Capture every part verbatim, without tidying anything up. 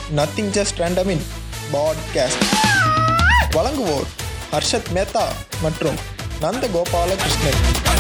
Nothing just random in podcast. வழங்குவோர் ஹர்ஷத் மேத்தா மற்றும் நந்த கோபால கிருஷ்ணன்.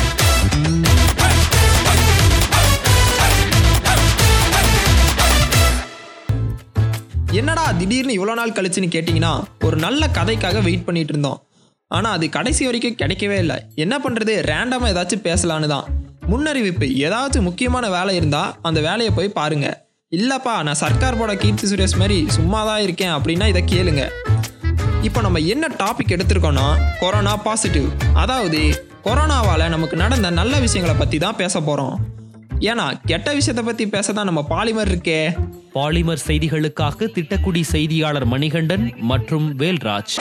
என்னடா திடீர்னு இவ்வளோ நாள் கழிச்சுன்னு கேட்டிங்கன்னா, ஒரு நல்ல கதைக்காக வெயிட் பண்ணிட்டு இருந்தோம். ஆனால் அது கடைசி வரைக்கும் கிடைக்கவே இல்லை. என்ன பண்ணுறது, ரேண்டமாக ஏதாச்சும் பேசலான்னு தான். முன்னறிவிப்பு, ஏதாச்சும் முக்கியமான வேலை இருந்தால் அந்த வேலையை போய் பாருங்க. இல்லைப்பா நான் சர்க்கார் போட கீர்த்தி சுரேஷ் மாதிரி சும்மா தான் இருக்கேன் அப்படின்னா இதை கேளுங்க. இப்போ நம்ம என்ன டாபிக் எடுத்திருக்கோன்னா, கொரோனா பாசிட்டிவ். அதாவது கொரோனாவால் நமக்கு நடந்த நல்ல விஷயங்களை பற்றி தான் பேச போகிறோம். ஏன்னா கெட்ட விஷயத்தை பற்றி பேச தான் நம்ம பாலிமர் இருக்கே. பாலிமர் செய்திகளுக்காக திட்டக்குடி செய்தியாளர் மணிகண்டன் மற்றும் வேல்ராஜ்.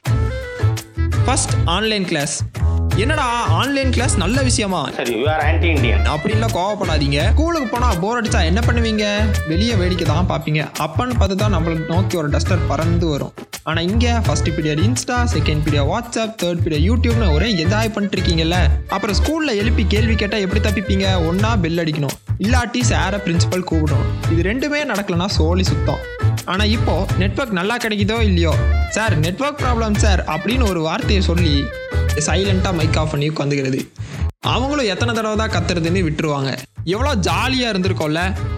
First, online class. என்னடா ஆன்லைன் கிளாஸ் நல்ல விஷயமா? சரி, you are anti Indian. அப்படின்லாம் கோவப்படாதீங்க. ஸ்கூலுக்கு போனால் போர் அடிச்சா என்ன பண்ணுவீங்க? வெளியே வேடிக்கை தான் பார்ப்பீங்க. அப்பன்னு பார்த்து தான் நம்மளுக்கு நோக்கி ஒரு டஸ்டர் பறந்து வரும். ஆனால் இங்கே first period Insta, second period WhatsApp, third period யூடியூப்னு ஒரே என்ஜாய் பண்ணிட்டு இருக்கீங்கல்ல. அப்புறம் ஸ்கூலில் எழுப்பி கேள்வி கேட்டால் எப்படி தப்பிப்பீங்க? ஒன்றா பெல் அடிக்கணும், இல்லாட்டி சாரை பிரின்சிபல் கூப்பிடணும். இது ரெண்டுமே நடக்கலன்னா சோழி சுத்தம். ஆனால் இப்போ நெட்வொர்க் நல்லா கிடைக்குதோ இல்லையோ, சார் நெட்வொர்க் ப்ராப்ளம் சார் அப்படின்னு ஒரு வார்த்தையை சொல்லி சைலண்டாக மைக் ஆஃப் பண்ணி உட்காந்துக்கிறது. அவங்களும் எத்தனை தடவை தான் கத்துறதுன்னு விட்டுருவாங்க. எவ்வளோ ஜாலியாக இருந்திருக்கோம்ல.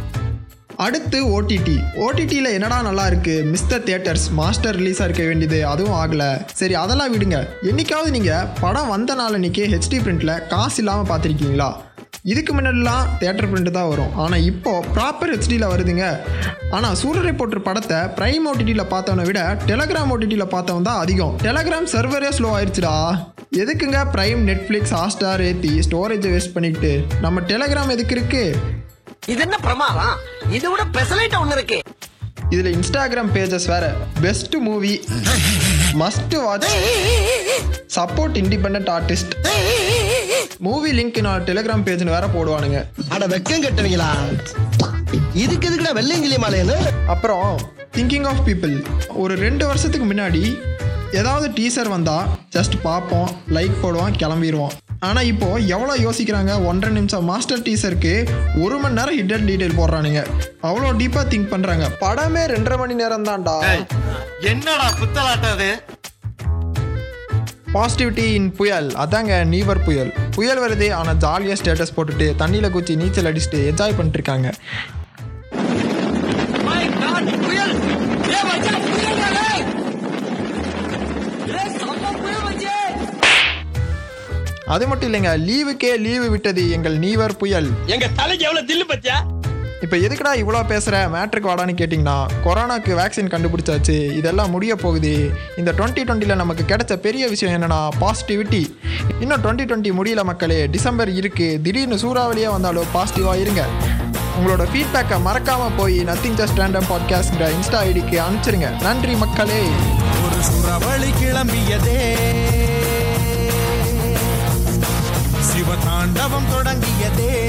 அடுத்து ஓடிடி. ஓடிடியில் என்னடா நல்லா இருக்குது, மிஸ்டர் தியேட்டர்ஸ் மாஸ்டர் ரிலீஸாக இருக்க வேண்டியது, அதுவும் ஆகலை. சரி அதெல்லாம் விடுங்க. என்னைக்காவது நீங்கள் படம் வந்த நாள் அன்றைக்கி ஹெச்டி பிரிண்டில் காசு இல்லாமல் பார்த்துருக்கீங்களா? இதுக்கு முன்னாடிலாம் தியேட்டர் பிரிண்ட் தான் வரும். ஆனால் இப்போது ப்ராப்பர் ஹெச்டியில் வருதுங்க. ஆனால் சூரரை போட்டு படத்தை ப்ரைம் ஓடிடியில் பார்த்தவனை விட டெலகிராம் ஓடிடியில் பார்த்தவன் தான் அதிகம். டெலகிராம் சர்வரே ஸ்லோ ஆயிடுச்சுடா. எதுக்குங்க ப்ரைம், நெட்ஃப்ளிக்ஸ், ஹாட்ஸ்டார் ஏற்றி ஸ்டோரேஜை வேஸ்ட் பண்ணிட்டு நம்ம டெலகிராம் எதுக்கு இருக்கு? இது என்ன பிரமாதம்? இது விட பெசலைட் ஒன்று இருக்கு. இதில் இன்ஸ்டாகிராம் பேஜஸ் வேற. Best movie, must watch, support independent artist, movie link நான் டெலிகிராம் பேஜ்னு வேற போடுவானுங்க. அட வெக்கம் கட்டுவீங்களா? இதுக்கு எதுக்குடா வெள்ளையங்கிலி மாலைன்னு? அப்புறம் திங்கிங் ஆஃப் பீப்புள். ஒரு ரெண்டு வருஷத்துக்கு முன்னாடி ஏதாவது டீசர் வந்தால் ஜஸ்ட் பார்ப்போம், லைக் போடுவோம், கிளம்பிடுவோம். ஆனால் இப்போது எவ்வளோ யோசிக்கிறாங்க. ஒன்றரை நிமிஷம் மாஸ்டர் டீசருக்கு ஒரு மணி நேரம் ஹிடன் டீட்டெயில் போடுறானுங்க. அவ்வளோ டீப்பாக திங்க் பண்ணுறாங்க. படமே ரெண்டரை மணி நேரம் தான்டா. என்னடா புத்தலாட்டது? பாசிட்டிவிட்டி இன் புயல். அதாங்க நீவர் புயல். புயல் வருது, ஆனால் ஜாலியாக ஸ்டேட்டஸ் போட்டுட்டு தண்ணியில் குச்சி நீச்சல் அடிச்சுட்டு என்ஜாய் பண்ணிட்டு இருக்காங்க. அது மட்டும் இல்லைங்க, லீவுக்கே லீவு விட்டது எங்கள் நீவர் புயல். எங்க தலைக்கு எவ்வளவு தில்லு பத்தியா? இப்போ எதுக்குடா இவ்வளோ பேசுகிற, மேட்ருக்கு வாடான்னு கேட்டிங்கன்னா, கொரோனாக்கு வேக்சின் கண்டுபிடிச்சாச்சு, இதெல்லாம் முடிய போகுது. இந்த டுவெண்ட்டி டுவெண்ட்டியில் நமக்கு கிடைச்ச பெரிய விஷயம் என்னென்னா பாசிட்டிவிட்டி. இன்னும் டுவெண்ட்டி டுவெண்ட்டி முடியல மக்களே, டிசம்பர் இருக்குது. திடீர்னு சூறாவளியாக வந்தாலும் பாசிட்டிவாக இருங்க. உங்களோட ஃபீட்பேக்கை மறக்காமல் போய் நத்திங் ஜஸ்ட் ரேண்டம் பாட்காஸ்ட்ங்கிற இன்ஸ்டா ஐடிக்கு அனுப்பிச்சிருங்க. நன்றி மக்களே. ஒரு சூறாவளி கிளம்பியதே, சிவதாண்டவம் தொடங்கியதே.